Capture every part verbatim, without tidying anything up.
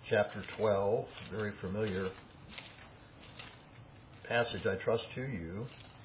chapter twelve, very familiar passage, I trust, to you.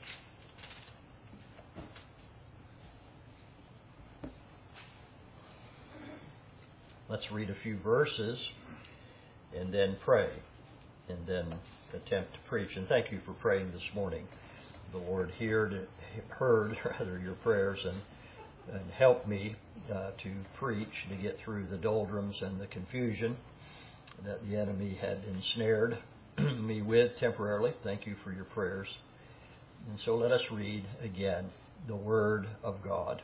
Let's read a few verses and then pray and then attempt to preach. And thank you for praying this morning. The Lord heard, heard rather your prayers and, and helped me uh, to preach, to get through the doldrums and the confusion that the enemy had ensnared me with temporarily. Thank you for your prayers. And so let us read again the Word of God.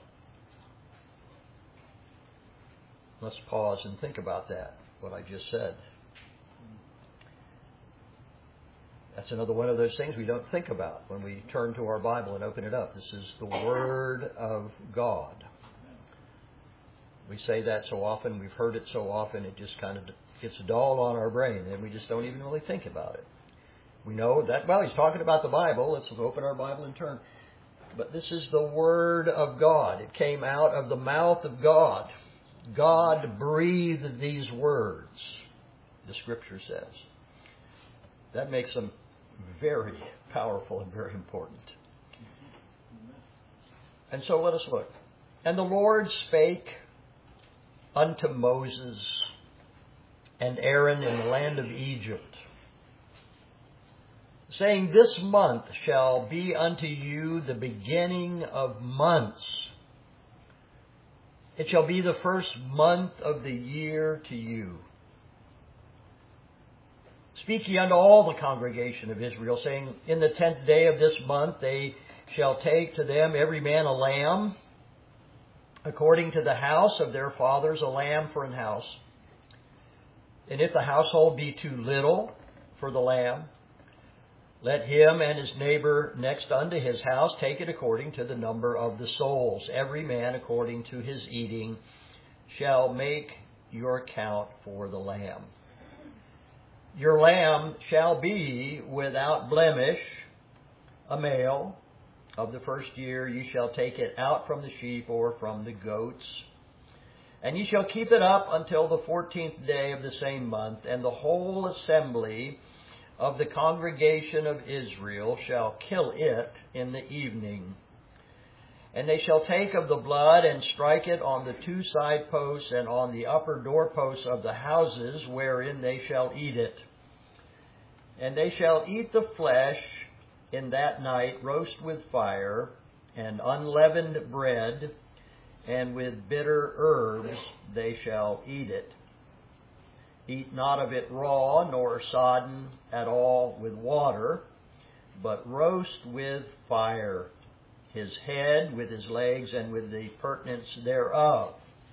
Let's pause and think about that, what I just said. That's another one of those things we don't think about when we turn to our Bible and open it up. This is the Word of God. We say that so often, we've heard it so often, it just kind of gets dull on our brain, and we just don't even really think about it. We know that, well, he's talking about the Bible. Let's open our Bible and turn. But this is the Word of God. It came out of the mouth of God. God breathed these words, the Scripture says. That makes them very powerful and very important. And so let us look. And the Lord spake unto Moses and Aaron in the land of Egypt, saying, This month shall be unto you the beginning of months. It shall be the first month of the year to you. Speak ye unto all the congregation of Israel, saying, In the tenth day of this month they shall take to them every man a lamb, according to the house of their fathers, a lamb for an house. And if the household be too little for the lamb, let him and his neighbor next unto his house take it according to the number of the souls. Every man according to his eating shall make your count for the lamb. Your lamb shall be without blemish, a male of the first year. Ye shall take it out from the sheep or from the goats. And ye shall keep it up until the fourteenth day of the same month, and the whole assembly of the congregation of Israel shall kill it in the evening. And they shall take of the blood and strike it on the two side posts and on the upper doorposts of the houses wherein they shall eat it. And they shall eat the flesh in that night, roast with fire, and unleavened bread, and with bitter herbs they shall eat it. Eat not of it raw, nor sodden at all with water, but roast with fire, his head with his legs, and with the purtenance thereof.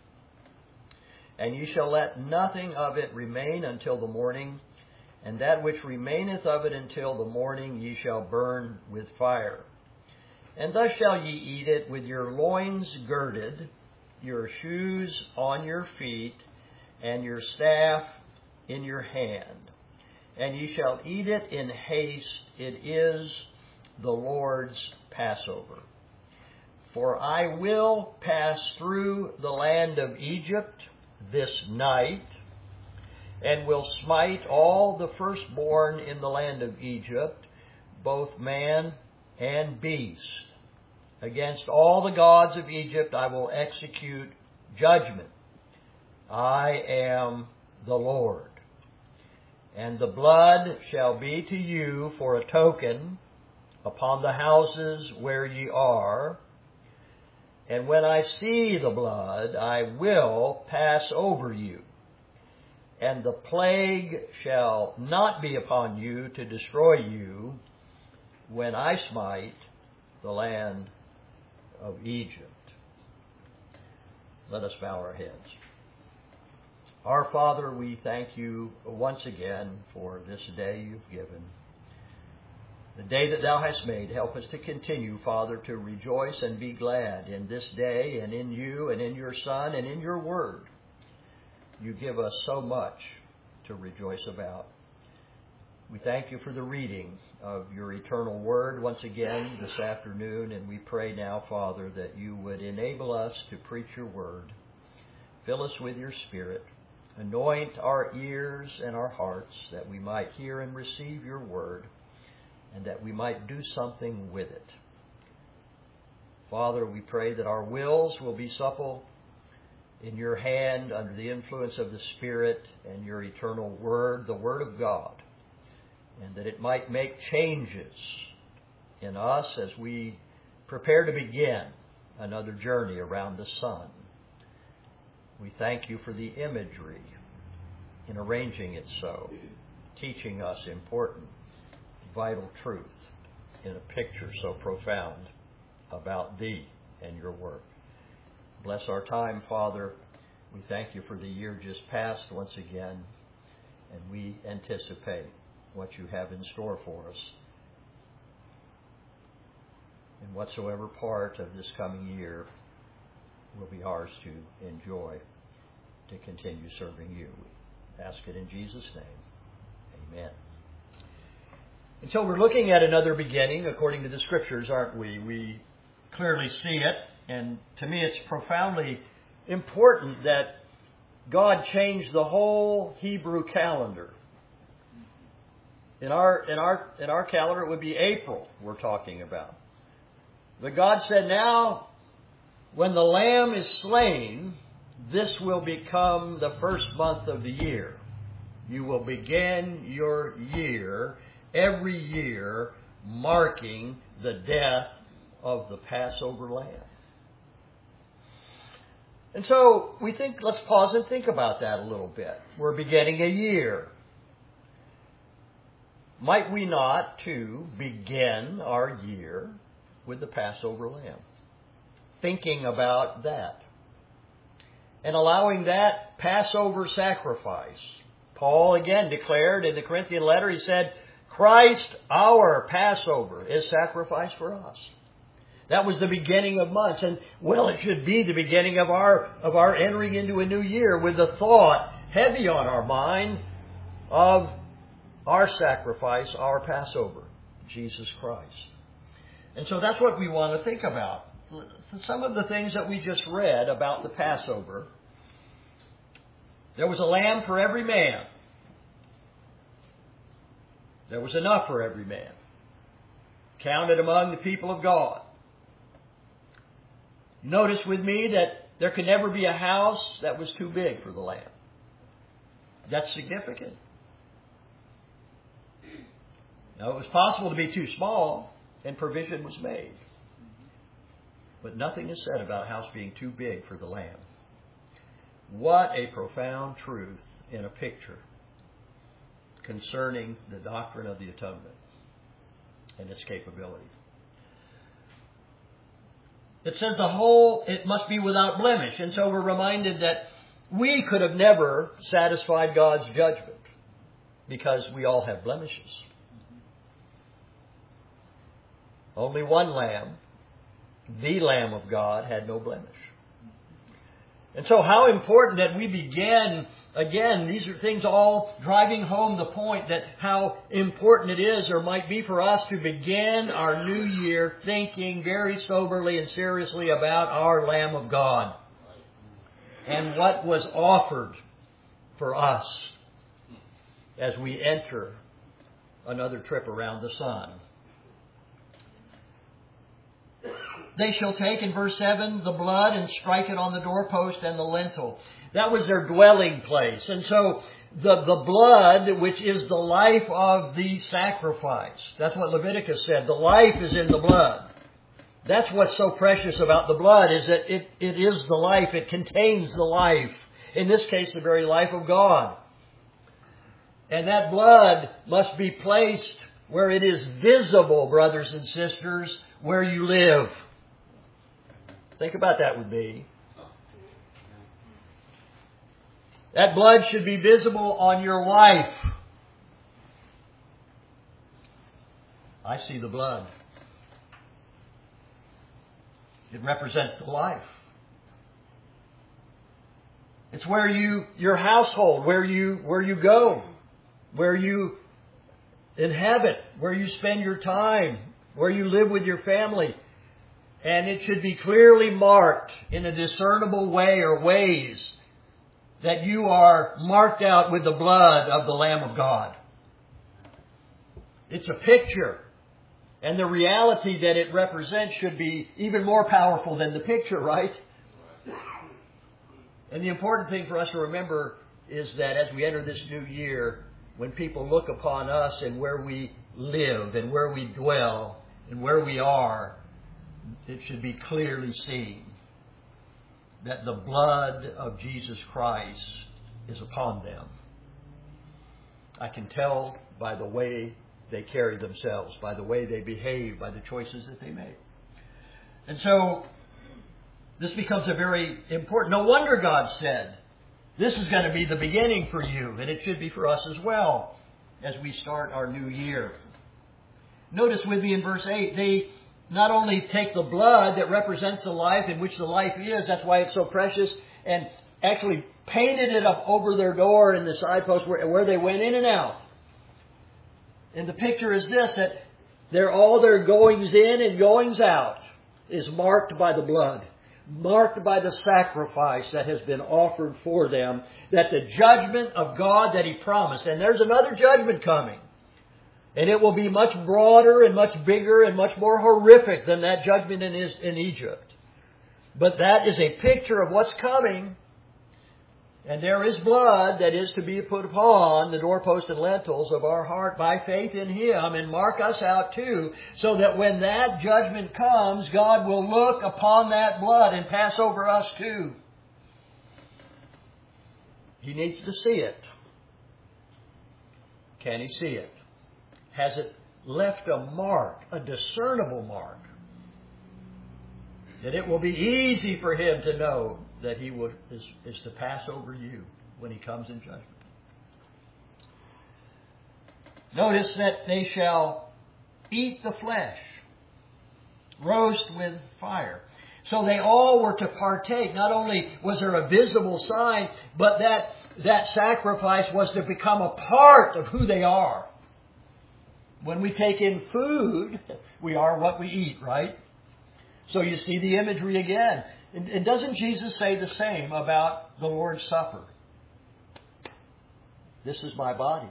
And ye shall let nothing of it remain until the morning, and that which remaineth of it until the morning ye shall burn with fire. And thus shall ye eat it with your loins girded, your shoes on your feet, and your staff in your hand. And ye shall eat it in haste. It is the Lord's Passover. For I will pass through the land of Egypt this night, and will smite all the firstborn in the land of Egypt, both man and beast. Against all the gods of Egypt I will execute judgment. I am the Lord. And the blood shall be to you for a token upon the houses where ye are. And when I see the blood, I will pass over you. And the plague shall not be upon you to destroy you when I smite the land of Egypt. Let us bow our heads. Our Father, we thank you once again for this day you've given. The day that thou hast made. Help us to continue, Father, to rejoice and be glad in this day and in you and in your Son and in your Word. You give us so much to rejoice about. We thank you for the reading of your eternal Word once again this afternoon, and we pray now, Father, that you would enable us to preach your Word. Fill us with your Spirit. Anoint our ears and our hearts that we might hear and receive your word, and that we might do something with it. Father, we pray that our wills will be supple in your hand under the influence of the Spirit and your eternal word, the Word of God, and that it might make changes in us as we prepare to begin another journey around the sun. We thank you for the imagery in arranging it so, teaching us important, vital truth in a picture so profound about thee and your work. Bless our time, Father. We thank you for the year just passed once again, and we anticipate what you have in store for us. And whatsoever part of this coming year will be ours to enjoy, to continue serving you. We ask it in Jesus' name. Amen. And so we're looking at another beginning according to the Scriptures, aren't we? We clearly see it, and to me it's profoundly important that God changed the whole Hebrew calendar. In our in our in our calendar it would be April we're talking about. But God said, now when the Lamb is slain, this will become the first month of the year. You will begin your year every year marking the death of the Passover lamb. And so we think, let's pause and think about that a little bit. We're beginning a year. Might we not, too, begin our year with the Passover lamb? Thinking about that. And allowing that Passover sacrifice. Paul again declared in the Corinthian letter, he said, Christ, our Passover, is sacrificed for us. That was the beginning of months. And, well, it should be the beginning of our of our entering into a new year with the thought heavy on our mind of our sacrifice, our Passover, Jesus Christ. And so that's what we want to think about. Some of the things that we just read about the Passover. There was a lamb for every man. There was enough for every man. Counted among the people of God. Notice with me that there could never be a house that was too big for the lamb. That's significant. Now, it was possible to be too small, and provision was made. But nothing is said about a house being too big for the lamb. What a profound truth in a picture concerning the doctrine of the atonement and its capability. It says the whole, it must be without blemish. And so we're reminded that we could have never satisfied God's judgment because we all have blemishes. Only one lamb, the Lamb of God, had no blemish. And so how important that we begin, again, these are things all driving home the point that how important it is or might be for us to begin our new year thinking very soberly and seriously about our Lamb of God and what was offered for us as we enter another trip around the sun. They shall take, in verse seven, the blood and strike it on the doorpost and the lintel. That was their dwelling place. And so the, the blood, which is the life of the sacrifice. That's what Leviticus said. The life is in the blood. That's what's so precious about the blood, is that it, it is the life. It contains the life. In this case, the very life of God. And that blood must be placed where it is visible, brothers and sisters, where you live. Think about that with me. That blood should be visible on your life. I see the blood. It represents the life. It's where you, your household, where you, where you go, where you inhabit, where you spend your time, where you live with your family. And it should be clearly marked in a discernible way or ways that you are marked out with the blood of the Lamb of God. It's a picture. And the reality that it represents should be even more powerful than the picture, right? And the important thing for us to remember is that as we enter this new year, when people look upon us and where we live and where we dwell and where we are, it should be clearly seen that the blood of Jesus Christ is upon them. I can tell by the way they carry themselves, by the way they behave, by the choices that they make. And so this becomes a very important... No wonder God said, this is going to be the beginning for you, and it should be for us as well as we start our new year. Notice with me in verse eight, they not only take the blood that represents the life in which the life is, that's why it's so precious, and actually painted it up over their door in the side post where, where they went in and out. And the picture is this, that they're, all their goings in and goings out is marked by the blood, marked by the sacrifice that has been offered for them, that the judgment of God that He promised, and there's another judgment coming, and it will be much broader and much bigger and much more horrific than that judgment in, in Egypt. But that is a picture of what's coming. And there is blood that is to be put upon the doorposts and lintels of our heart by faith in Him and mark us out too, so that when that judgment comes, God will look upon that blood and pass over us too. He needs to see it. Can He see it? Has it left a mark, a discernible mark, that it will be easy for Him to know that He would, is, is to pass over you when He comes in judgment. Notice that they shall eat the flesh, roast with fire. So they all were to partake. Not only was there a visible sign, but that, that sacrifice was to become a part of who they are. When we take in food, we are what we eat, right? So you see the imagery again. And doesn't Jesus say the same about the Lord's Supper? This is my body.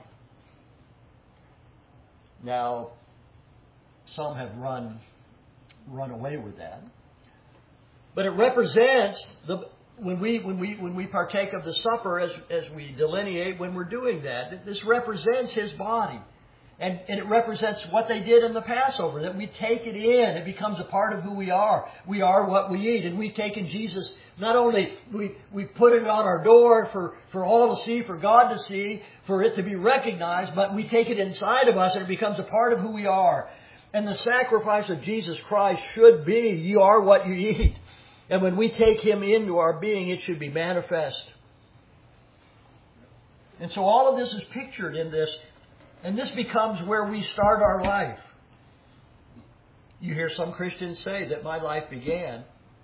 Now, some have run run away with that. But it represents the when we when we when we partake of the supper, as as we delineate when we're doing that, this represents His body. And, and it represents what they did in the Passover, that we take it in. It becomes a part of who we are. We are what we eat. And we've taken Jesus, not only we, we put it on our door for, for all to see, for God to see, for it to be recognized, but we take it inside of us and it becomes a part of who we are. And the sacrifice of Jesus Christ should be, you are what you eat. And when we take Him into our being, it should be manifest. And so all of this is pictured in this. And this becomes where we start our life. You hear some Christians say that my life began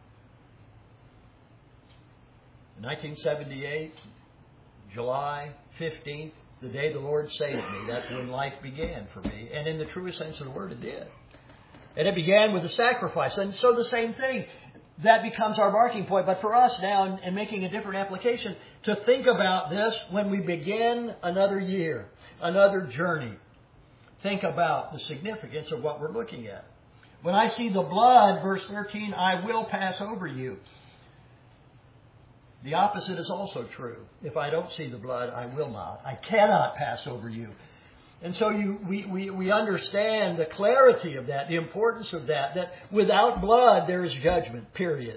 in nineteen seventy-eight, July fifteenth, the day the Lord saved me. That's when life began for me. And in the truest sense of the word, it did. And it began with a sacrifice. And so the same thing, that becomes our marking point. But for us now, in making a different application, to think about this when we begin another year, another journey. Think about the significance of what we're looking at. When I see the blood, verse thirteen, I will pass over you. The opposite is also true. If I don't see the blood, I will not. I cannot pass over you. And so you, we, we, we understand the clarity of that, the importance of that, that without blood there is judgment, period.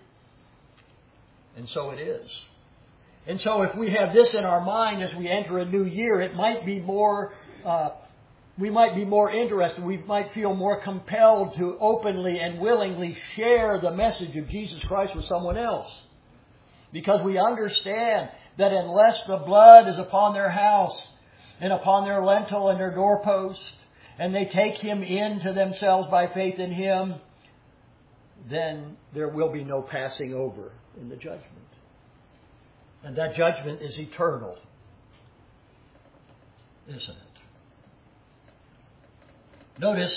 And so it is. And so if we have this in our mind as we enter a new year, it might be more, uh, we might be more interested. We might feel more compelled to openly and willingly share the message of Jesus Christ with someone else. Because we understand that unless the blood is upon their house and upon their lintel and their doorpost, and they take Him into themselves by faith in Him, then there will be no passing over in the judgment. And that judgment is eternal, isn't it? Notice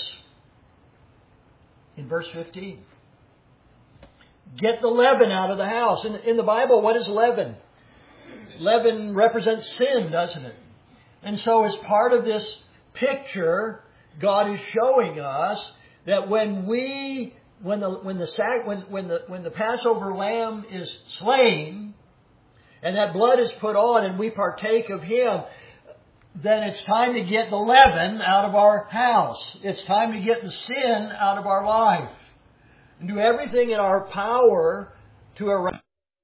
in verse fifteen, get the leaven out of the house. In, in the Bible, what is leaven? leaven represents sin, doesn't it? And so as part of this picture, God is showing us that when we, when the when the sac, when when the when the Passover lamb is slain, and that blood is put on, and we partake of Him, then it's time to get the leaven out of our house. It's time to get the sin out of our life, and do everything in our power to around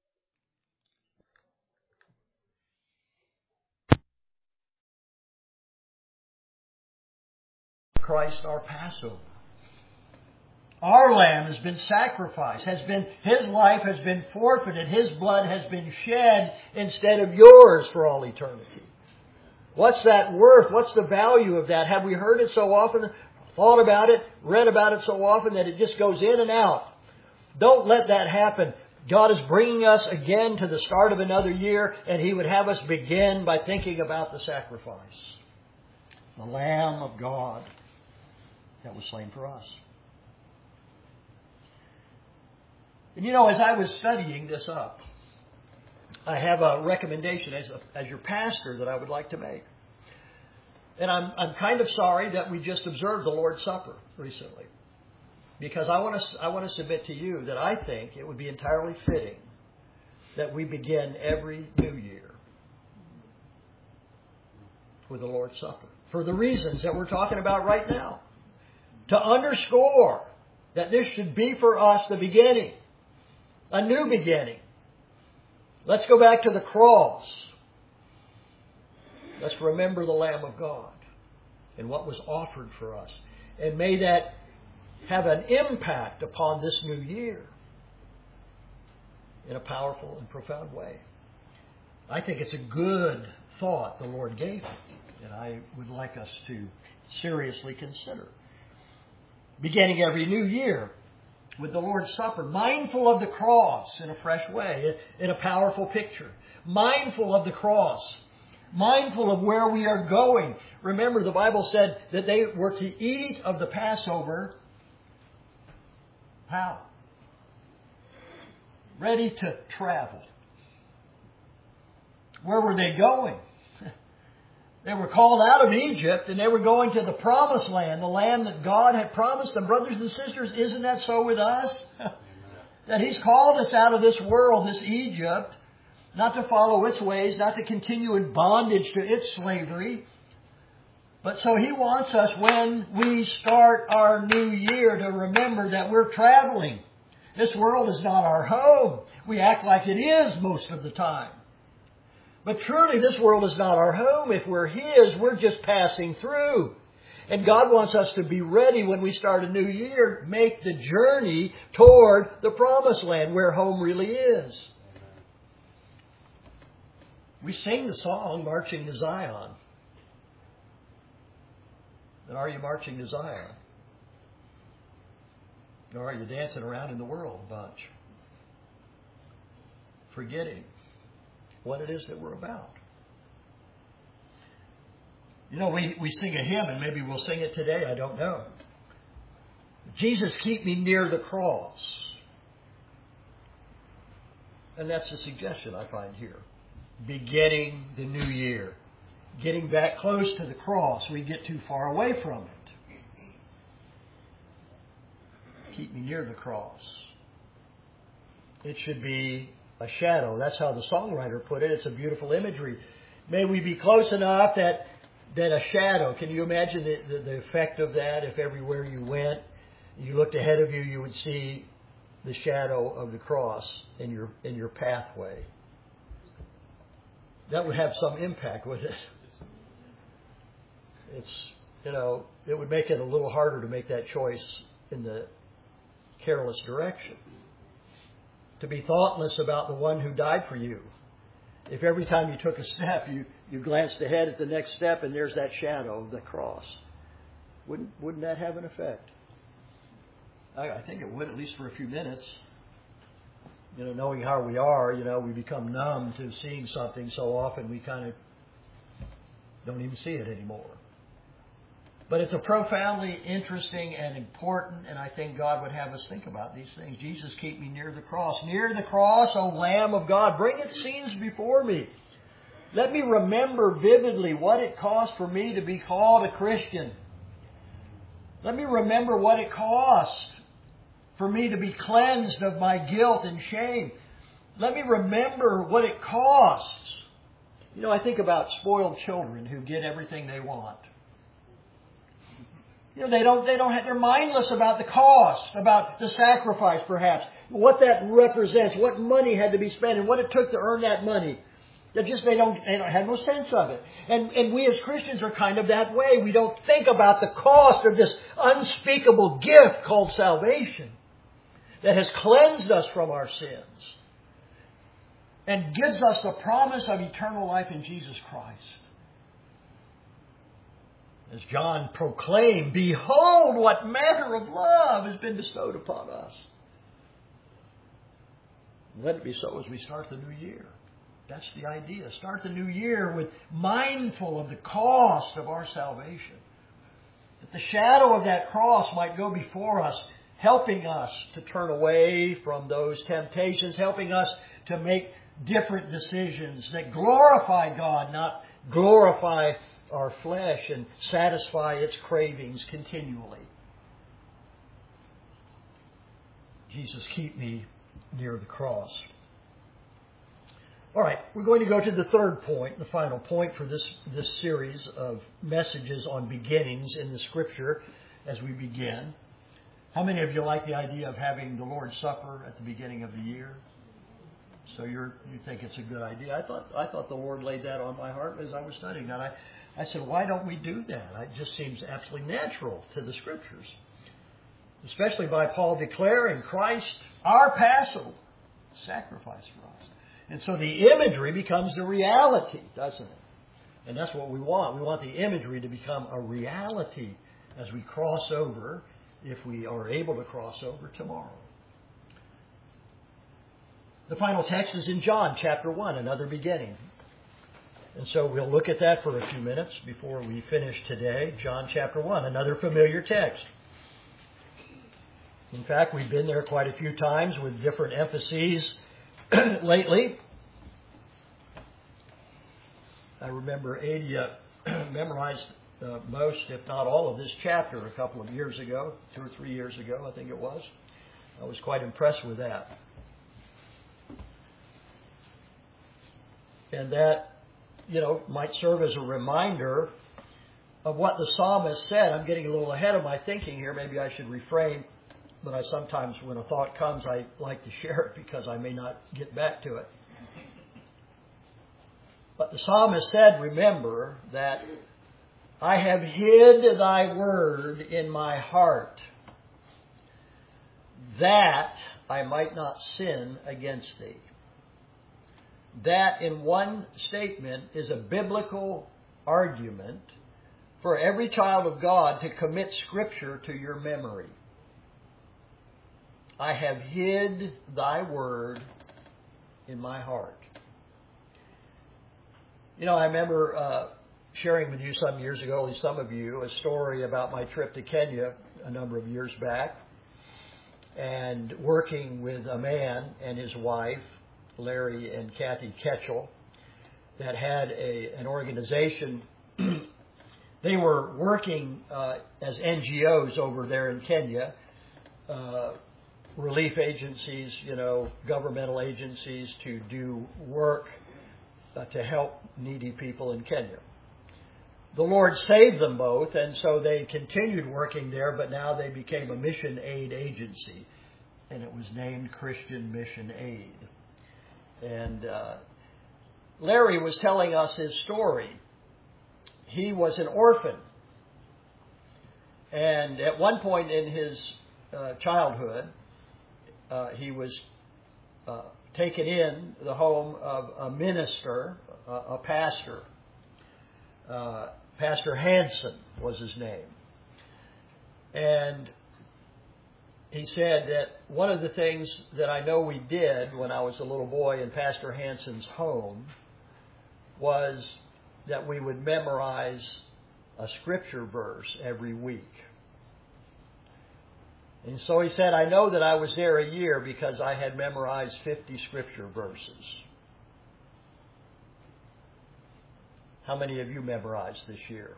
Christ our Passover. Our lamb has been sacrificed, has been, His life has been forfeited, His blood has been shed instead of yours for all eternity. What's that worth? What's the value of that? Have we heard it so often, thought about it, read about it so often that it just goes in and out? Don't let that happen. God is bringing us again to the start of another year, and He would have us begin by thinking about the sacrifice. The Lamb of God that was slain for us. And you know, as I was studying this up, I have a recommendation as, a, as your pastor that I would like to make. And I'm, I'm kind of sorry that we just observed the Lord's Supper recently. Because I want to I want to submit to you that I think it would be entirely fitting that we begin every new year with the Lord's Supper. For the reasons that we're talking about right now. To underscore that this should be for us the beginning. A new beginning. Let's go back to the cross. Let's remember the Lamb of God and what was offered for us. And may that have an impact upon this new year in a powerful and profound way. I think it's a good thought the Lord gave me, and I would like us to seriously consider. Beginning every new year with the Lord's Supper, mindful of the cross in a fresh way, in a powerful picture. Mindful of the cross. Mindful of where we are going. Remember, the Bible said that they were to eat of the Passover. How? Ready to travel. Where were they going? They were called out of Egypt and they were going to the promised land, the land that God had promised them. Brothers and sisters, isn't that so with us? That He's called us out of this world, this Egypt, not to follow its ways, not to continue in bondage to its slavery. But so He wants us, when we start our new year, to remember that we're traveling. This world is not our home. We act like it is most of the time. But truly, this world is not our home. If we're His, we're just passing through. And God wants us to be ready when we start a new year, make the journey toward the promised land where home really is. We sing the song, Marching to Zion. But are you marching to Zion? Or are you dancing around in the world a bunch? Forgetting what it is that we're about. You know, we, we sing a hymn, and maybe we'll sing it today, I don't know. Jesus, keep me near the cross. And that's the suggestion I find here. Beginning the new year. Getting back close to the cross. We get too far away from it. Keep me near the cross. It should be a shadow. That's how the songwriter put it. It's a beautiful imagery. May we be close enough that that a shadow, can you imagine the, the, the effect of that if everywhere you went, you looked ahead of you, you would see the shadow of the cross in your in your pathway. That would have some impact, wouldn't it? It's, you know, it would make it a little harder to make that choice in the careless direction. To be thoughtless about the one who died for you. If every time you took a step, you, you glanced ahead at the next step and there's that shadow of the cross. Wouldn't, wouldn't that have an effect? I, I think it would, at least for a few minutes. You know, knowing how we are, you know, we become numb to seeing something so often we kind of don't even see it anymore. But it's a profoundly interesting and important, and I think God would have us think about these things. Jesus, keep me near the cross. Near the cross, O Lamb of God, bring its scenes before me. Let me remember vividly what it cost for me to be called a Christian. Let me remember what it cost for me to be cleansed of my guilt and shame. Let me remember what it costs. You know, I think about spoiled children who get everything they want. You know, they don't, they don't have, they're mindless about the cost, about the sacrifice perhaps, what that represents, what money had to be spent and what it took to earn that money. They just, they don't, they don't have no sense of it. And, and we as Christians are kind of that way. We don't think about the cost of this unspeakable gift called salvation that has cleansed us from our sins and gives us the promise of eternal life in Jesus Christ. As John proclaimed, behold what manner of love has been bestowed upon us. Let it be so as we start the new year. That's the idea. Start the new year with mindful of the cost of our salvation. That the shadow of that cross might go before us, helping us to turn away from those temptations, helping us to make different decisions that glorify God, not glorify our flesh and satisfy its cravings continually. Jesus, keep me near the cross. All right, we're going to go to the third point, the final point for this, this series of messages on beginnings in the Scripture as we begin. How many of you like the idea of having the Lord's Supper at the beginning of the year? So you're, you think it's a good idea. I thought I thought the Lord laid that on my heart as I was studying that. I, I said, why don't we do that? It just seems absolutely natural to the Scriptures. Especially by Paul declaring Christ, our Passover, sacrifice for us. And so the imagery becomes the reality, doesn't it? And that's what we want. We want the imagery to become a reality as we cross over, if we are able to cross over tomorrow. The final text is in John chapter one, another beginning. And so we'll look at that for a few minutes before we finish today. John chapter one, another familiar text. In fact, we've been there quite a few times with different emphases lately. I remember Adia memorized uh, most, if not all, of this chapter a couple of years ago, two or three years ago, I think it was. I was quite impressed with that. And that, you know, might serve as a reminder of what the psalmist said. I'm getting a little ahead of my thinking here. Maybe I should refrain. But I sometimes, when a thought comes, I like to share it because I may not get back to it. But the psalmist said, remember, that I have hid thy word in my heart, that I might not sin against thee. That, in one statement, is a biblical argument for every child of God to commit Scripture to your memory. I have hid thy word in my heart. You know, I remember uh, sharing with you some years ago, at least some of you, a story about my trip to Kenya a number of years back, and working with a man and his wife, Larry and Kathy Ketchell, that had a, an organization. They were working uh, as N G Os over there in Kenya, uh, relief agencies, you know, governmental agencies to do work uh, to help needy people in Kenya. The Lord saved them both, and so they continued working there, but now they became a mission aid agency, and it was named Christian Mission Aid. And uh, Larry was telling us his story. He was an orphan, and at one point in his uh, childhood, uh, he was uh, taken in the home of a minister, uh, a pastor. Uh, Pastor Hansen was his name. And he said that one of the things that I know we did when I was a little boy in Pastor Hansen's home was that we would memorize a scripture verse every week. And so he said, I know that I was there a year because I had memorized fifty scripture verses. How many of you memorized this year?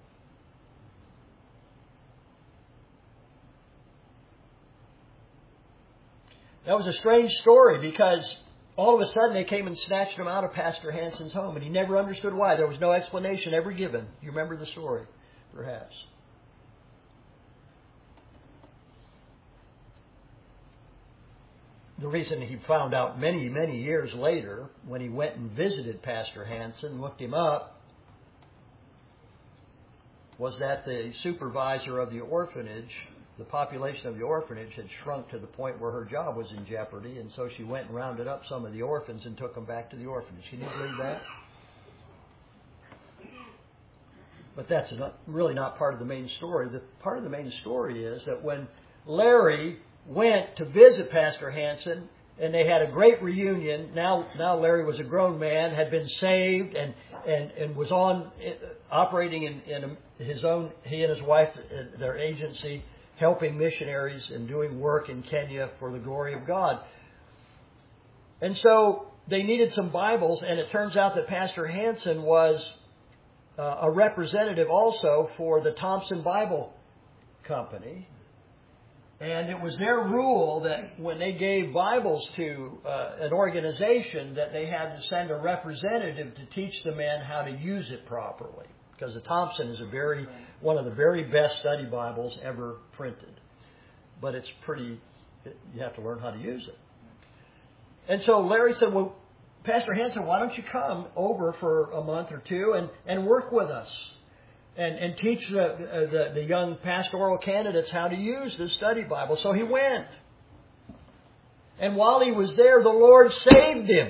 That was a strange story because all of a sudden they came and snatched him out of Pastor Hansen's home, and he never understood why. There was no explanation ever given. You remember the story, perhaps. The reason he found out many, many years later, when he went and visited Pastor Hansen, looked him up, was that the supervisor of the orphanage, the population of the orphanage had shrunk to the point where her job was in jeopardy, and so she went and rounded up some of the orphans and took them back to the orphanage. Can you believe that? But that's not, really not part of the main story. The part of the main story is that when Larry went to visit Pastor Hansen, and they had a great reunion. Now, now Larry was a grown man, had been saved, and and, and was on operating in, in his own. He and his wife, their agency, helping missionaries and doing work in Kenya for the glory of God. And so they needed some Bibles, and it turns out that Pastor Hansen was uh, a representative also for the Thompson Bible Company. And it was their rule that when they gave Bibles to uh, an organization, that they had to send a representative to teach the men how to use it properly. Because the Thompson is a very one of the very best study Bibles ever printed. But it's pretty, you have to learn how to use it. And so Larry said, well, Pastor Hansen, why don't you come over for a month or two and, and work with us? And, and teach the, the, the young pastoral candidates how to use the study Bible. So he went. And while he was there, the Lord saved him.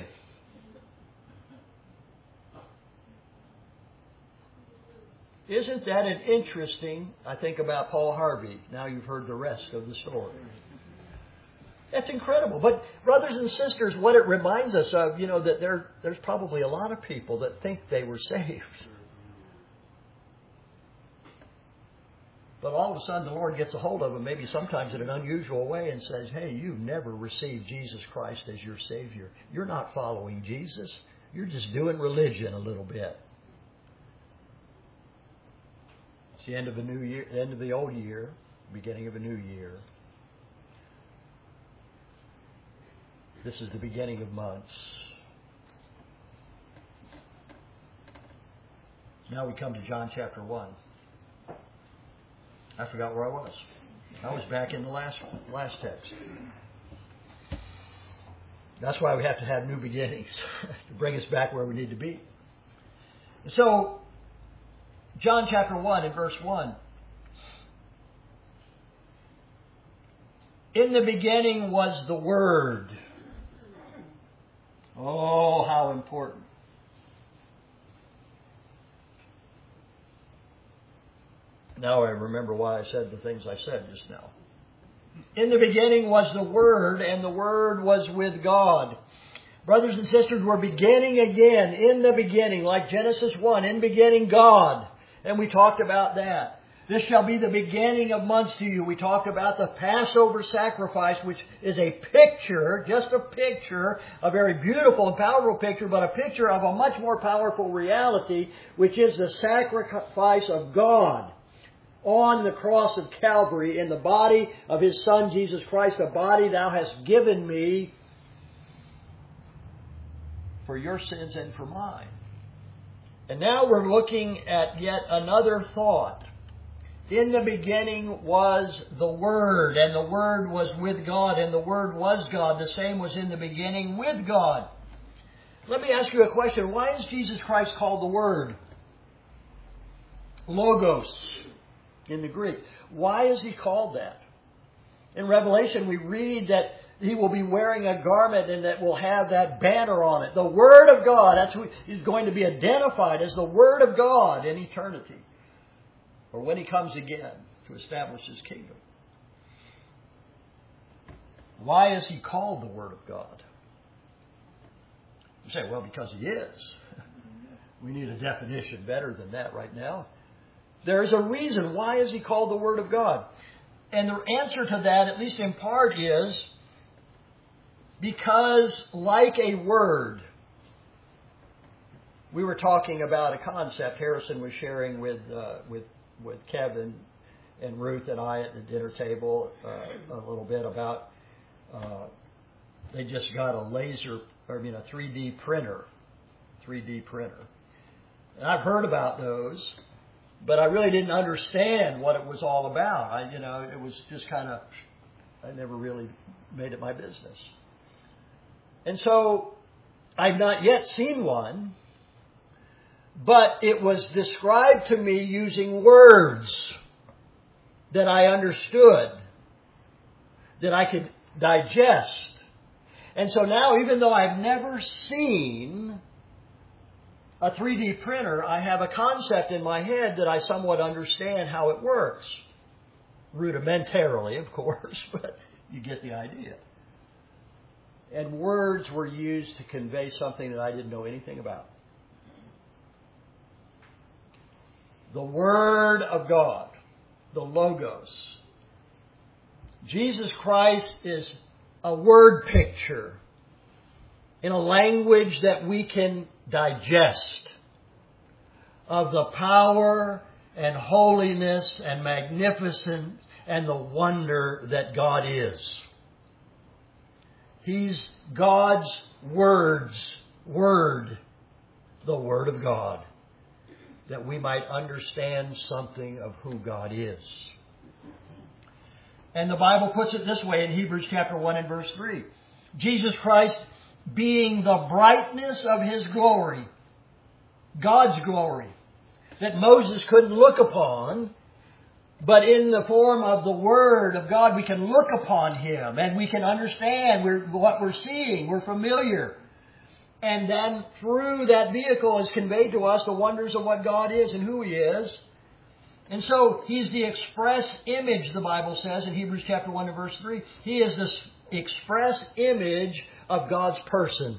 Isn't that an interesting, I think about Paul Harvey. Now you've heard the rest of the story. That's incredible. But brothers and sisters, what it reminds us of, you know, that there, there's probably a lot of people that think they were saved. But all of a sudden the Lord gets a hold of them, maybe sometimes in an unusual way, and says, hey, you've never received Jesus Christ as your Savior. You're not following Jesus. You're just doing religion a little bit. It's the end of a new year, end of the old year, beginning of a new year. This is the beginning of months. Now we come to John chapter one. I forgot where I was. I was back in the last last text. That's why we have to have new beginnings to bring us back where we need to be. So, John chapter one and verse one. In the beginning was the Word. Oh, how important. Now I remember why I said the things I said just now. In the beginning was the Word, and the Word was with God. Brothers and sisters, we're beginning again. In the beginning, like Genesis one, in beginning God. And we talked about that. This shall be the beginning of months to you. We talked about the Passover sacrifice, which is a picture, just a picture, a very beautiful and powerful picture, but a picture of a much more powerful reality, which is the sacrifice of God on the cross of Calvary in the body of His Son, Jesus Christ, a body Thou hast given me for your sins and for mine. And now we're looking at yet another thought. In the beginning was the Word, and the Word was with God, and the Word was God. The same was in the beginning with God. Let me ask you a question. Why is Jesus Christ called the Word? Logos in the Greek. Why is He called that? In Revelation we read that He will be wearing a garment and that will have that banner on it. The Word of God. That's who He's going to be identified as, the Word of God in eternity. Or when He comes again to establish His kingdom. Why is He called the Word of God? You say, well, because He is. We need a definition better than that right now. There is a reason. Why is He called the Word of God? And the answer to that, at least in part, is because like a word, we were talking about a concept. Harrison was sharing with uh, with with Kevin and Ruth and I at the dinner table uh, a little bit about uh, they just got a laser, I mean a three D printer, three D printer. And I've heard about those, but I really didn't understand what it was all about. I, you know, it was just kind of, I never really made it my business. And so I've not yet seen one, but it was described to me using words that I understood, that I could digest. And so now, even though I've never seen a three D printer, I have a concept in my head that I somewhat understand how it works. Rudimentarily, of course, but you get the idea. And words were used to convey something that I didn't know anything about. The Word of God, the Logos. Jesus Christ is a word picture in a language that we can digest of the power and holiness and magnificence and the wonder that God is. He's God's words, word, the Word of God, that we might understand something of who God is. And the Bible puts it this way in Hebrews chapter one and verse three. Jesus Christ being the brightness of His glory, God's glory, that Moses couldn't look upon, but in the form of the Word of God we can look upon Him and we can understand we're, what we're seeing, we're familiar. And then through that vehicle is conveyed to us the wonders of what God is and who He is. And so He's the express image, the Bible says in Hebrews chapter one and verse three. He is the express image of God's person.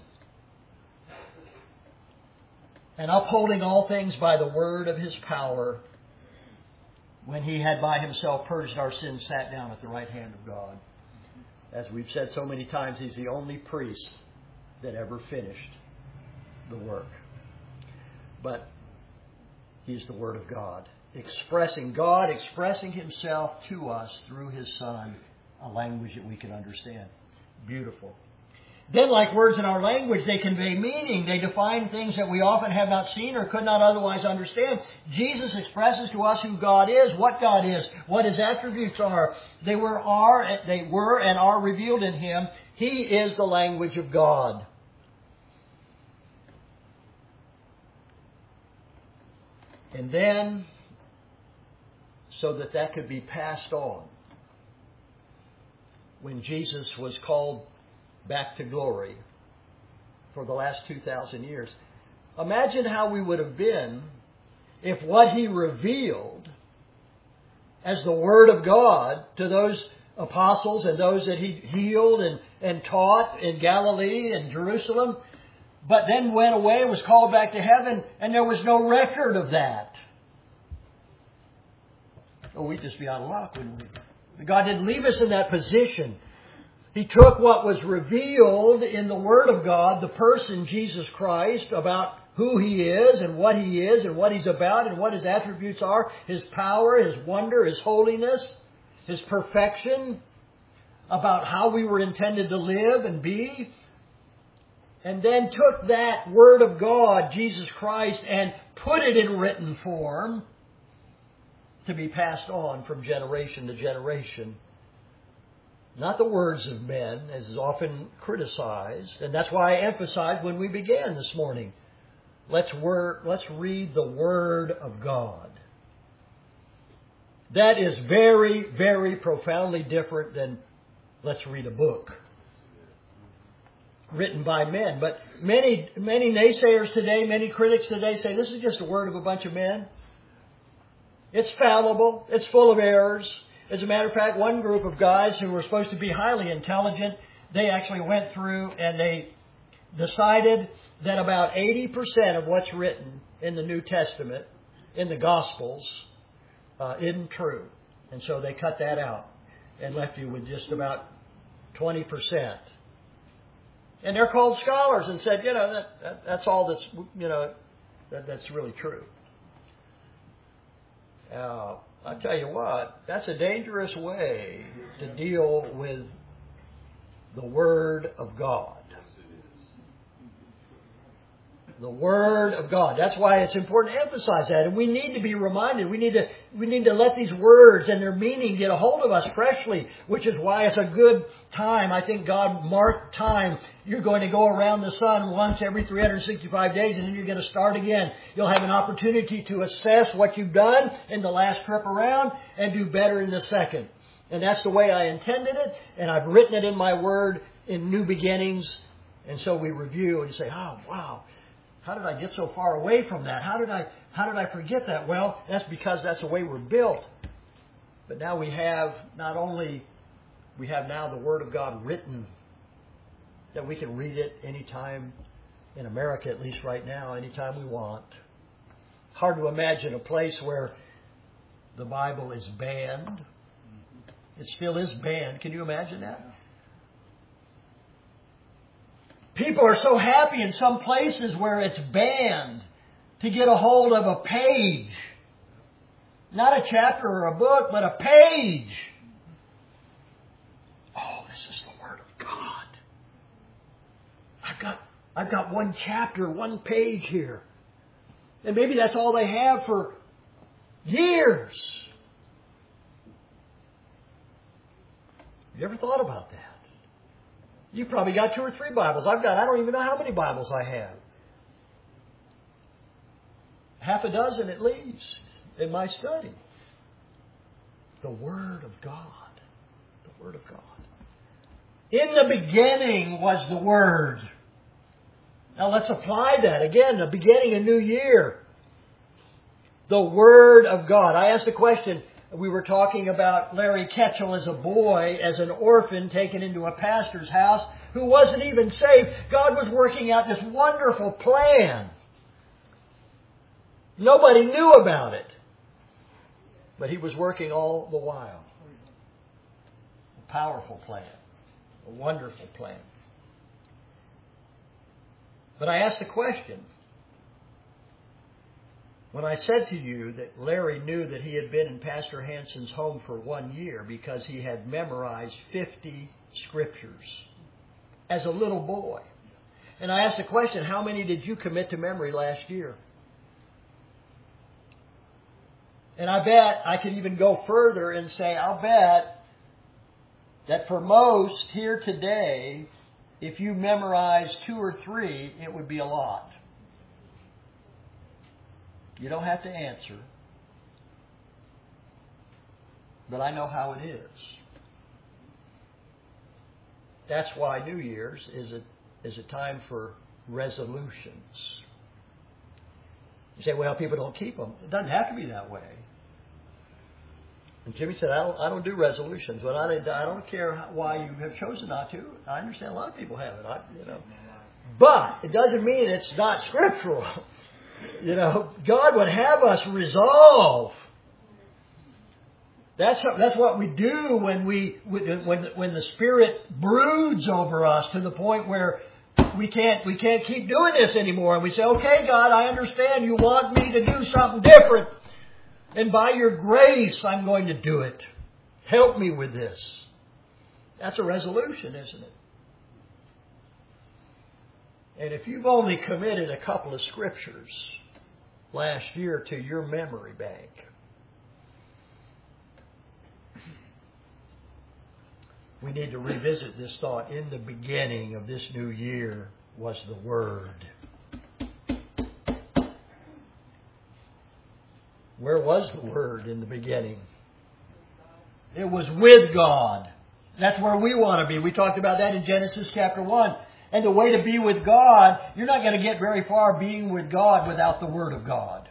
And upholding all things by the word of His power, when He had by Himself purged our sins, sat down at the right hand of God. As we've said so many times, He's the only priest that ever finished the work. But He's the Word of God. Expressing God, expressing Himself to us through His Son, a language that we can understand. Beautiful. Then, like words in our language, they convey meaning. They define things that we often have not seen or could not otherwise understand. Jesus expresses to us who God is, what God is, what His attributes are. They were, are, they were and are revealed in Him. He is the language of God. And then, so that that could be passed on, when Jesus was called back to glory for the last two thousand years, imagine how we would have been if what He revealed as the Word of God to those apostles and those that He healed and, and taught in Galilee and Jerusalem, but then went away, was called back to heaven, and there was no record of that. Oh, we'd just be out of luck, wouldn't we? God didn't leave us in that position. He took what was revealed in the Word of God, the person Jesus Christ, about who He is and what He is and what He's about and what His attributes are, His power, His wonder, His holiness, His perfection, about how we were intended to live and be, and then took that Word of God, Jesus Christ, and put it in written form to be passed on from generation to generation. Not the words of men, as is often criticized. And that's why I emphasized when we began this morning, let's, word, let's read the Word of God. That is very, very profoundly different than let's read a book written by men. But many, many naysayers today, many critics today say this is just a word of a bunch of men. It's fallible. It's full of errors. As a matter of fact, one group of guys who were supposed to be highly intelligent, they actually went through and they decided that about eighty percent of what's written in the New Testament, in the Gospels, uh, isn't true. And so they cut that out and left you with just about twenty percent. And they're called scholars and said, you know, that, that, that's all that's, you know, That, that's really true. Uh, I tell you what, that's a dangerous way to deal with the Word of God. The Word of God. That's why it's important to emphasize that. And we need to be reminded. We need to, we need to let these words and their meaning get a hold of us freshly, which is why it's a good time. I think God marked time. You're going to go around the sun once every three hundred sixty-five days, and then you're going to start again. You'll have an opportunity to assess what you've done in the last trip around and do better in the second. And that's the way I intended it, and I've written it in my Word in New Beginnings. And so we review and say, oh, wow. How did I get so far away from that? How did I how did I forget that? Well, that's because that's the way we're built. But now we have not only we have now the Word of God written, that we can read it anytime, in America at least right now, anytime we want. Hard to imagine a place where the Bible is banned. It still is banned. Can you imagine that? People are so happy in some places where it's banned to get a hold of a page. Not a chapter or a book, but a page. Oh, this is the Word of God. I've got, I've got one chapter, one page here. And maybe that's all they have for years. You ever thought about that? You've probably got two or three Bibles. I've got, I don't even know how many Bibles I have. Half a dozen at least in my study. The Word of God. The Word of God. In the beginning was the Word. Now let's apply that. Again, the beginning of New Year. The Word of God. I asked a question. We were talking about Larry Ketchell as a boy, as an orphan taken into a pastor's house who wasn't even saved. God was working out this wonderful plan. Nobody knew about it. But He was working all the while. A powerful plan. A wonderful plan. But I asked the question. When I said to you that Larry knew that he had been in Pastor Hansen's home for one year because he had memorized fifty scriptures as a little boy. And I asked the question, how many did you commit to memory last year? And I bet I could even go further and say, I'll bet that for most here today, if you memorize two or three, it would be a lot. You don't have to answer. But I know how it is. That's why New Year's is a, is a time for resolutions. You say, well, people don't keep them. It doesn't have to be that way. And Jimmy said, I don't, I don't do resolutions. But I, I don't care why you have chosen not to. I understand a lot of people have it. I, you know. But it doesn't mean it's not scriptural. You know, God would have us resolve. That's that's what we do when we when when the Spirit broods over us to the point where we can't we can't keep doing this anymore. And we say, okay, God, I understand you want me to do something different, and by your grace, I'm going to do it. Help me with this. That's a resolution, isn't it? And if you've only committed a couple of scriptures last year to your memory bank, we need to revisit this thought. In the beginning of this new year was the Word. Where was the Word in the beginning? It was with God. That's where we want to be. We talked about that in Genesis chapter one. And the way to be with God, you're not going to get very far being with God without the Word of God.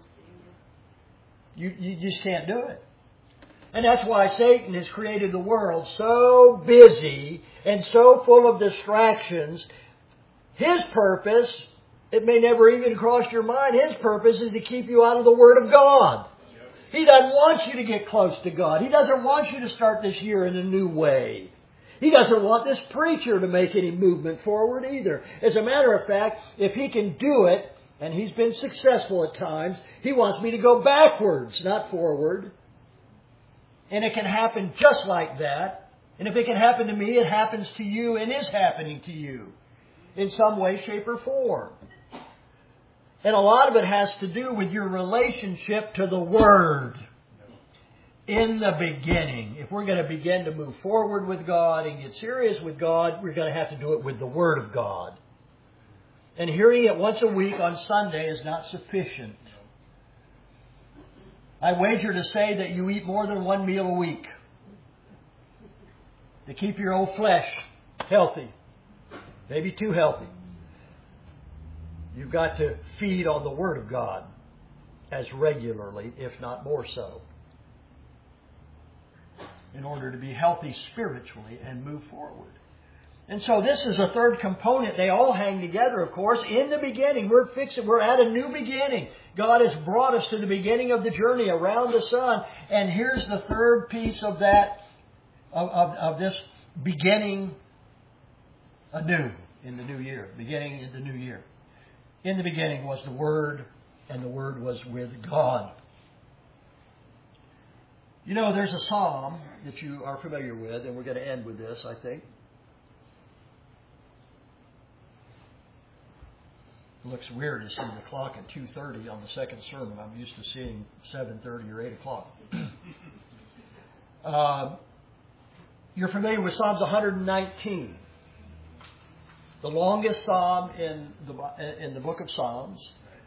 You, you just can't do it. And that's why Satan has created the world so busy and so full of distractions. His purpose, it may never even cross your mind, his purpose is to keep you out of the Word of God. He doesn't want you to get close to God. He doesn't want you to start this year in a new way. He doesn't want this preacher to make any movement forward either. As a matter of fact, if he can do it, And He's been successful at times. He wants me to go backwards, not forward. And it can happen just like that. And if it can happen to me, it happens to you and is happening to you in some way, shape, or form. And a lot of it has to do with your relationship to the Word. In the beginning, if we're going to begin to move forward with God and get serious with God, we're going to have to do it with the Word of God. And hearing it once a week on Sunday is not sufficient. I wager to say that you eat more than one meal a week to keep your old flesh healthy, maybe too healthy. You've got to feed on the Word of God as regularly, if not more so, in order to be healthy spiritually and move forward. And so this is a third component. They all hang together, of course. In the beginning, we're fixing, we're at a new beginning. God has brought us to the beginning of the journey around the sun. And here's the third piece of that, of, of, of this beginning anew in the new year. Beginning in the new year. In the beginning was the Word, and the Word was with God. You know, there's a psalm that you are familiar with, and we're going to end with this, I think. It looks weird to see the clock at two thirty on the second sermon. I'm used to seeing seven thirty or eight o'clock. uh, you're familiar with Psalms one nineteen. The longest psalm in the, in the book of Psalms.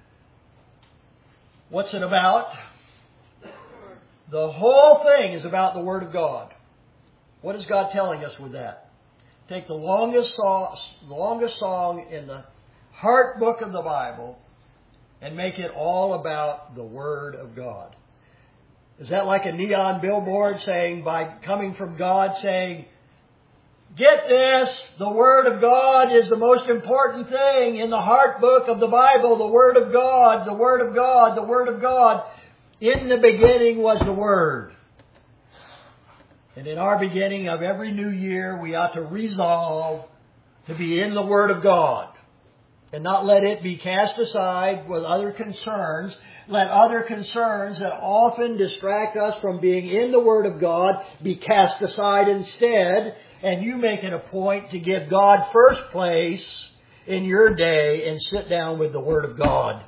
What's it about? The whole thing is about the Word of God. What is God telling us with that? Take the longest song, longest song in the heart book of the Bible and make it all about the Word of God. Is that like a neon billboard saying, by coming from God, saying, get this, the Word of God is the most important thing in the heart book of the Bible, the Word of God, the Word of God, the Word of God. In the beginning was the Word. And in our beginning of every new year, we ought to resolve to be in the Word of God and not let it be cast aside with other concerns. Let other concerns that often distract us from being in the Word of God be cast aside instead, and you make it a point to give God first place in your day and sit down with the Word of God.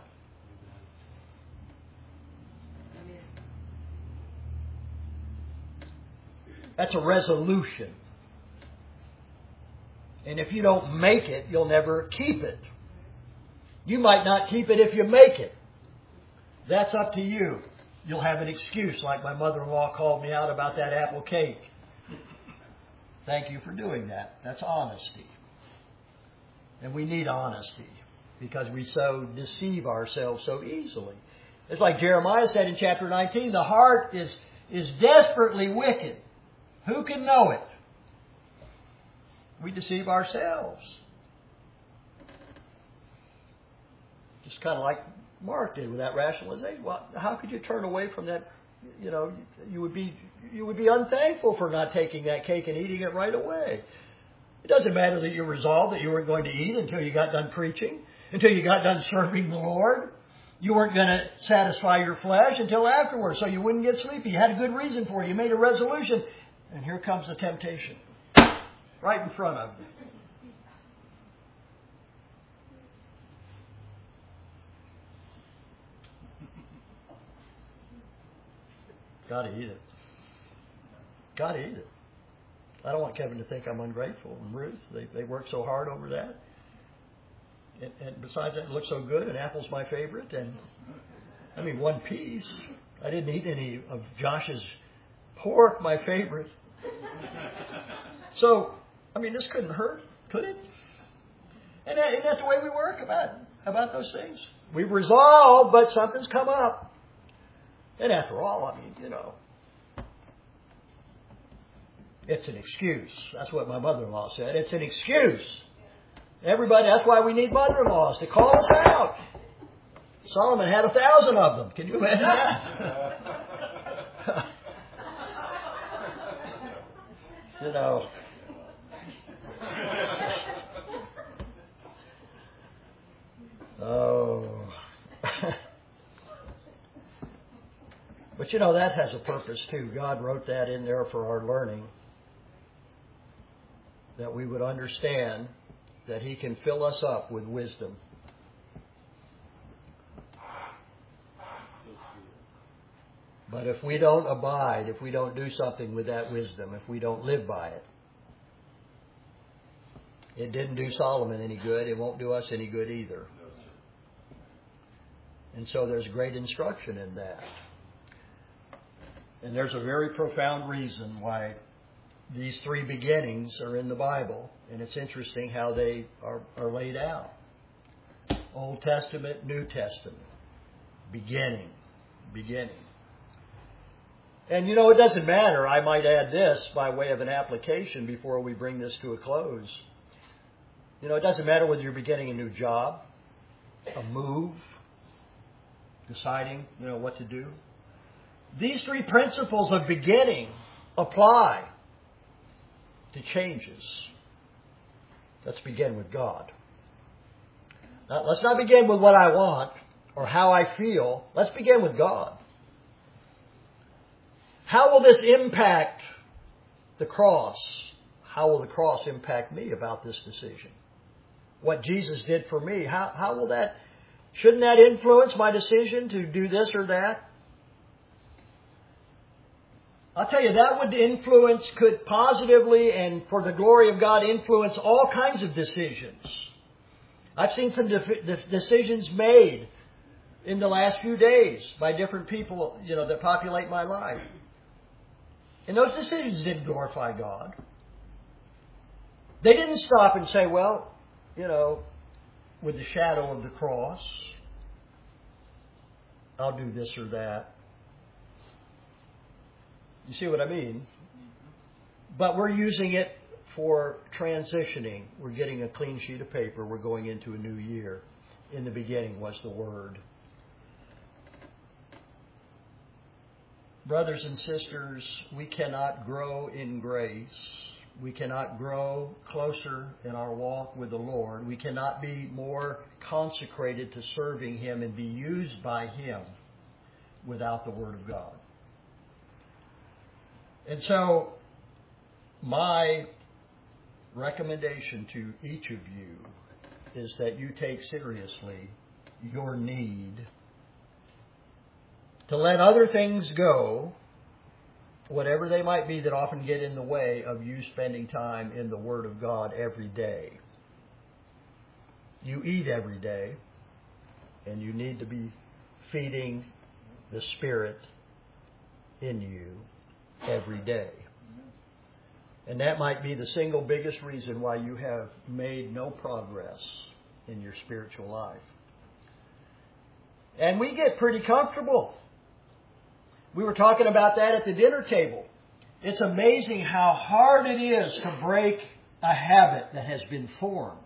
That's a resolution. And if you don't make it, you'll never keep it. You might not keep it if you make it. That's up to you. You'll have an excuse, like my mother-in-law called me out about that apple cake. Thank you for doing that. That's honesty. And we need honesty because we so deceive ourselves so easily. It's like Jeremiah said in chapter nineteen, the heart is, is desperately wicked. Who can know it? We deceive ourselves. Just kind of like Mark did with that rationalization. Well, how could you turn away from that? You know, you would be you would be unthankful for not taking that cake and eating it right away. It doesn't matter that you resolved that you weren't going to eat until you got done preaching, until you got done serving the Lord. You weren't going to satisfy your flesh until afterwards, so you wouldn't get sleepy. You had a good reason for it. You made a resolution. And here comes the temptation. Right in front of you. Gotta eat it. Gotta eat it. I don't want Kevin to think I'm ungrateful. And Ruth, they, they work so hard over that. And, and besides that, it looks so good. And apple's my favorite. And I mean, one piece. I didn't eat any of Josh's pork, my favorite. So, I mean, this couldn't hurt, could it? And that, isn't that the way we work about, about those things? We've resolved, but something's come up. And after all, I mean, you know, it's an excuse. That's what my mother-in-law said. It's an excuse. Everybody, that's why we need mother-in-laws to call us out. Solomon had a thousand of them. Can you imagine that? You know. Oh. But you know, that has a purpose too. God wrote that in there for our learning. That we would understand that He can fill us up with wisdom. But if we don't abide, if we don't do something with that wisdom, if we don't live by it, it didn't do Solomon any good. It won't do us any good either. And so there's great instruction in that. And there's a very profound reason why these three beginnings are in the Bible. And it's interesting how they are, are laid out. Old Testament, New Testament. Beginning. Beginning. And you know, it doesn't matter. I might add this by way of an application before we bring this to a close. You know, it doesn't matter whether you're beginning a new job, a move, deciding, you know, what to do. These three principles of beginning apply to changes. Let's begin with God. Now, let's not begin with what I want or how I feel. Let's begin with God. How will this impact the cross? How will the cross impact me about this decision? What Jesus did for me, how, how will that, shouldn't that influence my decision to do this or that? I'll tell you, that would influence, could positively and for the glory of God influence all kinds of decisions. I've seen some de- decisions made in the last few days by different people, you know, that populate my life. And those decisions didn't glorify God. They didn't stop and say, well, you know, with the shadow of the cross, I'll do this or that. You see what I mean? But we're using it for transitioning. We're getting a clean sheet of paper. We're going into a new year. In the beginning was the Word. Brothers and sisters, we cannot grow in grace. We cannot grow closer in our walk with the Lord. We cannot be more consecrated to serving Him and be used by Him without the Word of God. And so, my recommendation to each of you is that you take seriously your need to let other things go, whatever they might be that often get in the way of you spending time in the Word of God every day. You eat every day, and you need to be feeding the Spirit in you every day. And that might be the single biggest reason why you have made no progress in your spiritual life. And we get pretty comfortable. We were talking about that at the dinner table. It's amazing how hard it is to break a habit that has been formed.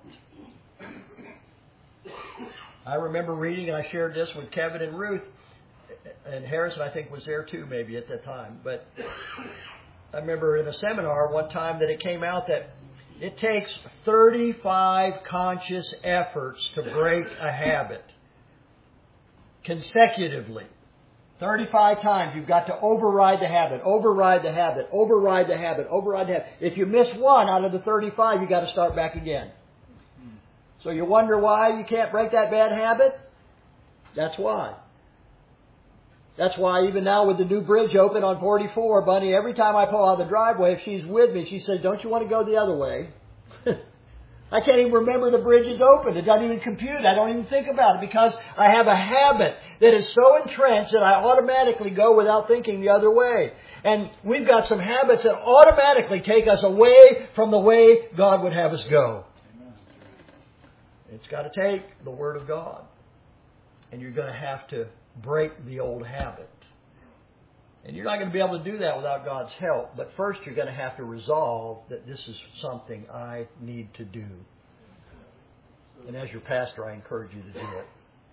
I remember reading, and I shared this with Kevin and Ruth, and Harrison, I think, was there too, maybe at that time. But I remember in a seminar one time that it came out that it takes thirty-five conscious efforts to break a habit consecutively. thirty-five times you've got to override the habit, override the habit, override the habit, override the habit. If you miss one out of the thirty-five, you've got to start back again. So you wonder why you can't break that bad habit? That's why. That's why even now with the new bridge open on forty-four, Bunny, every time I pull out of the driveway, if she's with me, she says, don't you want to go the other way? I can't even remember the bridge is open. It doesn't even compute. I don't even think about it because I have a habit that is so entrenched that I automatically go without thinking the other way. And we've got some habits that automatically take us away from the way God would have us go. It's got to take the Word of God. And you're going to have to break the old habit. And you're not going to be able to do that without God's help. But first you're going to have to resolve that this is something I need to do. And as your pastor, I encourage you to do it.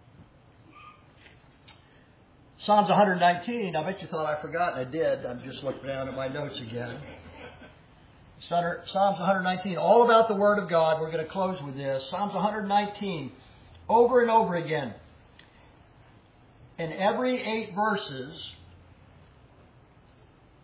Psalms one nineteen, I bet you thought I forgot, and I did. I'm just looking down at my notes again. Psalms one nineteen, all about the Word of God. We're going to close with this. Psalms one nineteen, over and over again. In every eight verses,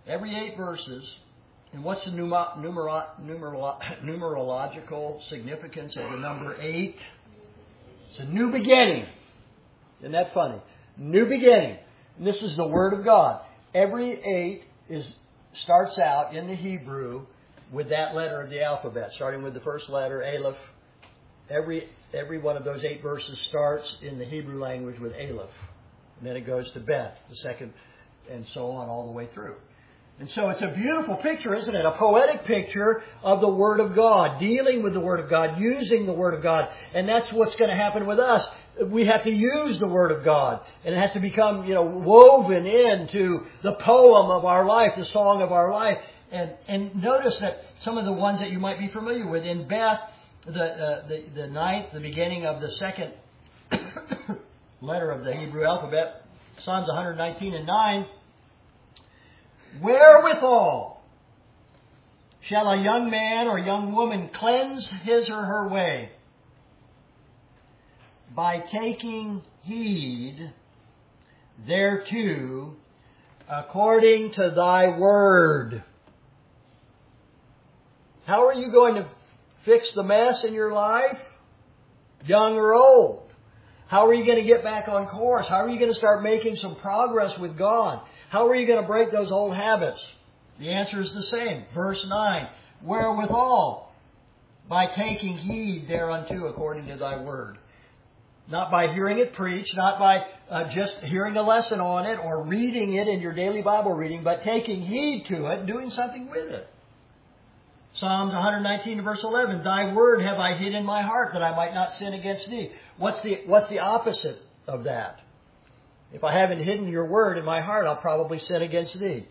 Every eight verses. And what's the numer- numero- numero- numerological significance of the number eight? It's a new beginning. Isn't that funny? New beginning. And this is the Word of God. Every eight is starts out in the Hebrew with that letter of the alphabet, starting with the first letter, Aleph. Every every one of those eight verses starts in the Hebrew language with Aleph. And then it goes to Beth, the second, and so on all the way through. And so it's a beautiful picture, isn't it? A poetic picture of the Word of God, dealing with the Word of God, using the Word of God. And that's what's going to happen with us. We have to use the Word of God. And it has to become, you know, woven into the poem of our life, the song of our life. And, and notice that some of the ones that you might be familiar with. In Beth, the, uh, the, the ninth, the beginning of the second letter of the Hebrew alphabet, Psalms one nineteen and nine, wherewithal shall a young man or young woman cleanse his or her way? By taking heed thereto according to thy word. How are you going to fix the mess in your life? Young or old? How are you going to get back on course? How are you going to start making some progress with God? How are you going to break those old habits? The answer is the same. Verse nine. Wherewithal? By taking heed thereunto according to thy word. Not by hearing it preached, not by uh, just hearing a lesson on it or reading it in your daily Bible reading, but taking heed to it and doing something with it. Psalms one nineteen verse eleven, thy word have I hid in my heart that I might not sin against thee. What's the, what's the opposite of that? If I haven't hidden your word in my heart, I'll probably sin against thee.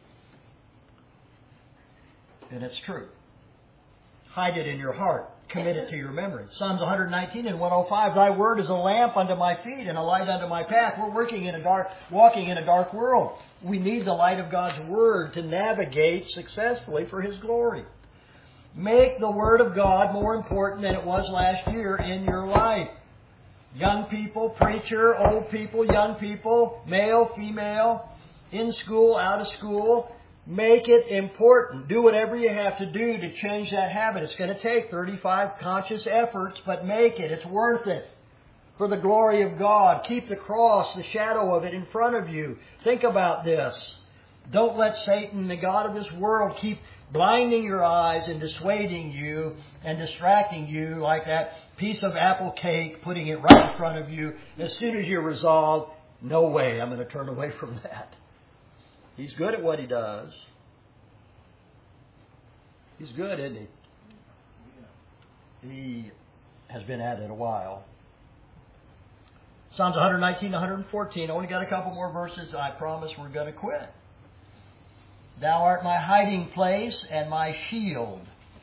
And it's true. Hide it in your heart. Commit it to your memory. Psalms one nineteen and one oh five, thy word is a lamp unto my feet and a light unto my path. We're working in a dark, walking in a dark world. We need the light of God's word to navigate successfully for His glory. Make the Word of God more important than it was last year in your life. Young people, preacher, old people, young people, male, female, in school, out of school. Make it important. Do whatever you have to do to change that habit. It's going to take thirty-five conscious efforts, but make it. It's worth it. For the glory of God. Keep the cross, the shadow of it in front of you. Think about this. Don't let Satan, the god of this world, keep blinding your eyes and dissuading you and distracting you like that piece of apple cake, putting it right in front of you. As soon as you resolve, no way, I'm going to turn away from that. He's good at what he does. He's good, isn't he? He has been at it a while. Psalms one nineteen, one fourteen. I only got a couple more verses. I promise we're going to quit. Thou art my hiding place and my shield.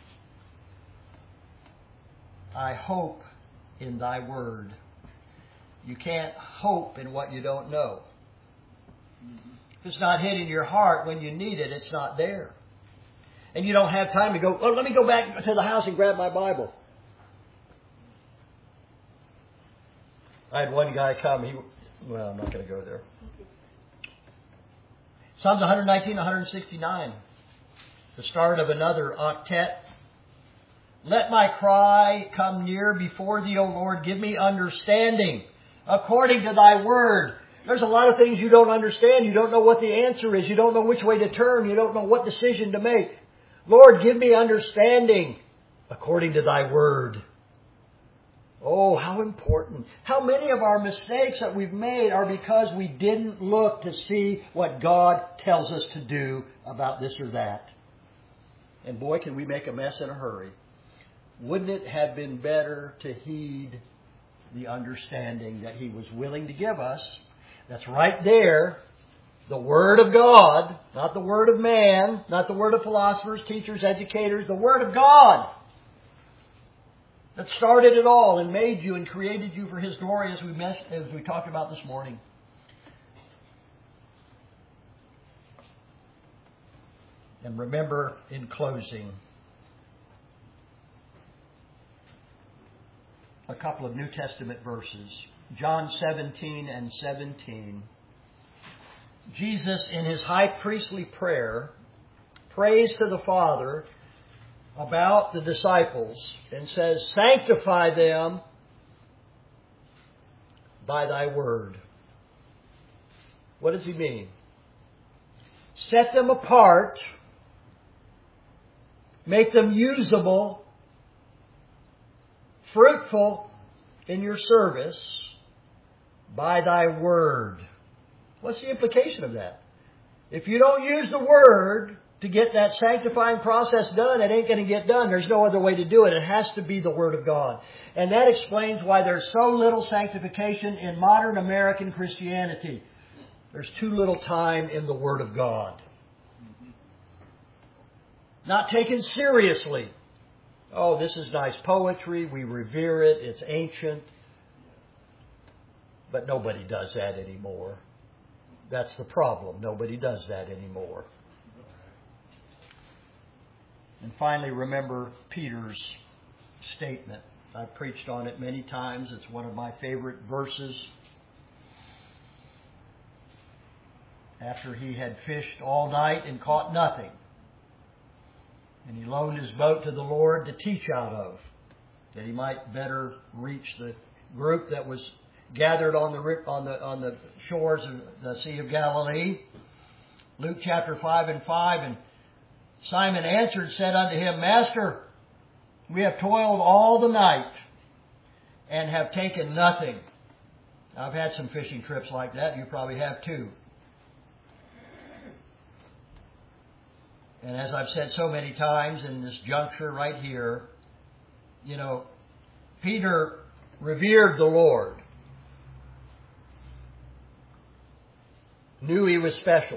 I hope in thy word. You can't hope in what you don't know. If it's not hid in your heart when you need it, it's not there. And you don't have time to go, oh, let me go back to the house and grab my Bible. I had one guy come. He, well, I'm not going to go there. Psalms one nineteen, one sixty-nine. The start of another octet. Let my cry come near before thee, O Lord. Give me understanding according to thy word. There's a lot of things you don't understand. You don't know what the answer is. You don't know which way to turn. You don't know what decision to make. Lord, give me understanding according to thy word. Oh, how important. How many of our mistakes that we've made are because we didn't look to see what God tells us to do about this or that. And boy, can we make a mess in a hurry. Wouldn't it have been better to heed the understanding that He was willing to give us? That's right there. The Word of God, not the Word of man, not the Word of philosophers, teachers, educators, the Word of God. That started it all and made you and created you for His glory, as we as we talked about this morning. And remember, in closing, a couple of New Testament verses. John seventeen and seventeen. Jesus, in His high priestly prayer, prays to the Father about the disciples and says, sanctify them by thy word. What does he mean? Set them apart, make them usable, fruitful in your service by thy word. What's the implication of that? If you don't use the word to get that sanctifying process done, it ain't going to get done. There's no other way to do it. It has to be the Word of God. And that explains why there's so little sanctification in modern American Christianity. There's too little time in the Word of God. Not taken seriously. Oh, this is nice poetry. We revere it. It's ancient. But nobody does that anymore. That's the problem. Nobody does that anymore. And finally, remember Peter's statement. I've preached on it many times. It's one of my favorite verses. After he had fished all night and caught nothing, and he loaned his boat to the Lord to teach out of, that he might better reach the group that was gathered on the on the on the shores of the Sea of Galilee. Luke chapter five and five, and Simon answered, said unto him, Master, we have toiled all the night and have taken nothing. I've had some fishing trips like that. You probably have too. And as I've said so many times in this juncture right here, you know, Peter revered the Lord. Knew he was special.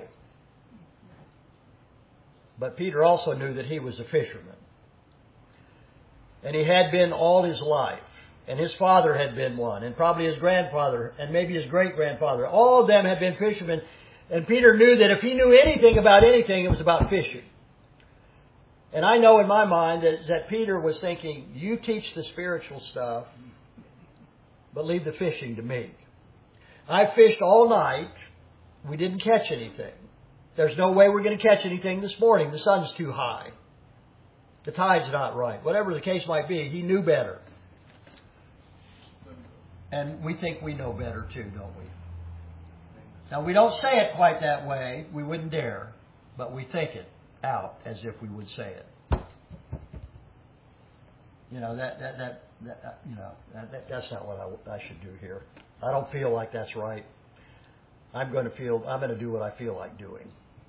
But Peter also knew that he was a fisherman. And he had been all his life. And his father had been one. And probably his grandfather. And maybe his great-grandfather. All of them had been fishermen. And Peter knew that if he knew anything about anything, it was about fishing. And I know in my mind that, that Peter was thinking, you teach the spiritual stuff, but leave the fishing to me. I fished all night. We didn't catch anything. There's no way we're going to catch anything this morning. The sun's too high. The tide's not right. Whatever the case might be, he knew better. And we think we know better too, don't we? Now, we don't say it quite that way. We wouldn't dare. But we think it out as if we would say it. You know, that, that, that, that uh, you know, that, that, that's not what I, I should do here. I don't feel like that's right. I'm going to feel, I'm going to do what I feel like doing.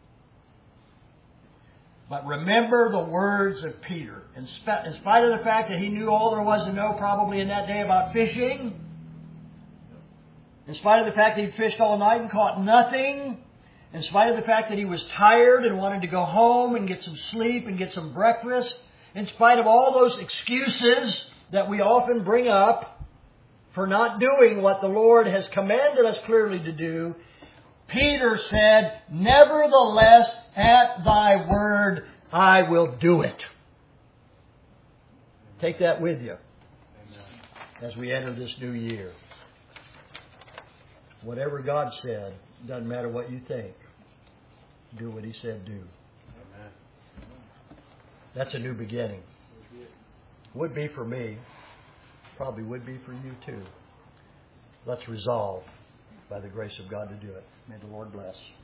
But remember the words of Peter. In, sp- in spite of the fact that he knew all there was to know probably in that day about fishing, in spite of the fact that he fished all night and caught nothing, in spite of the fact that he was tired and wanted to go home and get some sleep and get some breakfast, in spite of all those excuses that we often bring up for not doing what the Lord has commanded us clearly to do, Peter said, nevertheless, at thy word, I will do it. Take that with you. Amen. As we enter this new year. Whatever God said, doesn't matter what you think. Do what He said do. Amen. That's a new beginning. Would be for me. Probably would be for you too. Let's resolve by the grace of God to do it. May the Lord bless.